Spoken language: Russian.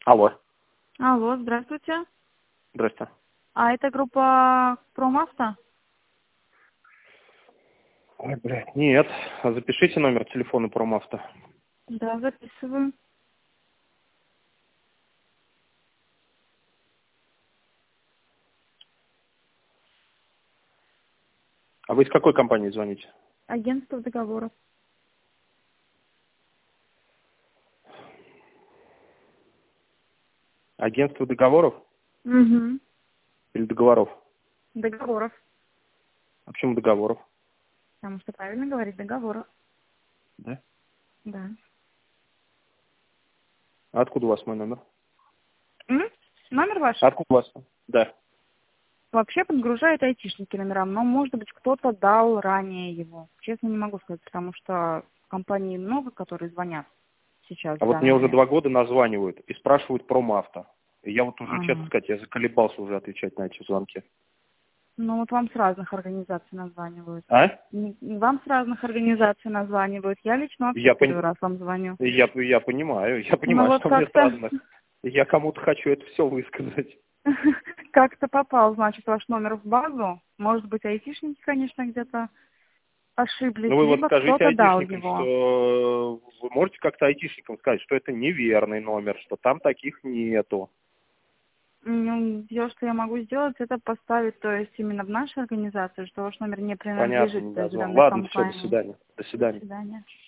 Алло. Алло, здравствуйте. Здрасте. А это группа Промавто? Ой, блядь, нет. Запишите номер телефона Промавто. Да, записываю. А вы из какой компании звоните? Агентство договоров. Агентство договоров Угу. или договоров? Договоров. А почему договоров? Потому что правильно говорить договоров. Да. Да. А откуда у вас мой номер? Номер ваш? Откуда у вас? Да. Вообще подгружают айтишники номерам, но, может быть, кто-то дал ранее его. Честно, не могу сказать, потому что компаний много, которые звонят сейчас А в вот данный мне уже момент. 2 года названивают и спрашивают Промавто. И я вот уже, честно Ага. сказать, я заколебался уже отвечать на эти звонки. Ну, вот вам с разных организаций названивают. А? Вам с разных организаций названивают. Я лично вообще Я, первый раз вам звоню. я понимаю, Ну, вот что мне как-то... странно. Я кому-то хочу это все высказать. Как-то попал, значит, ваш номер в базу. Может быть, айтишники, конечно, где-то ошиблись, Ну вы вот либо скажите кто-то дал айтишникам, его. что вы можете как-то айтишникам сказать, что это неверный номер, что там таких нету. Ну, все, что я могу сделать, это поставить, то есть именно в нашей организации, что ваш номер не Понятно, принадлежит не то есть, дозвон. данной Ладно, все, до компании. свидания. До До свидания. свидания.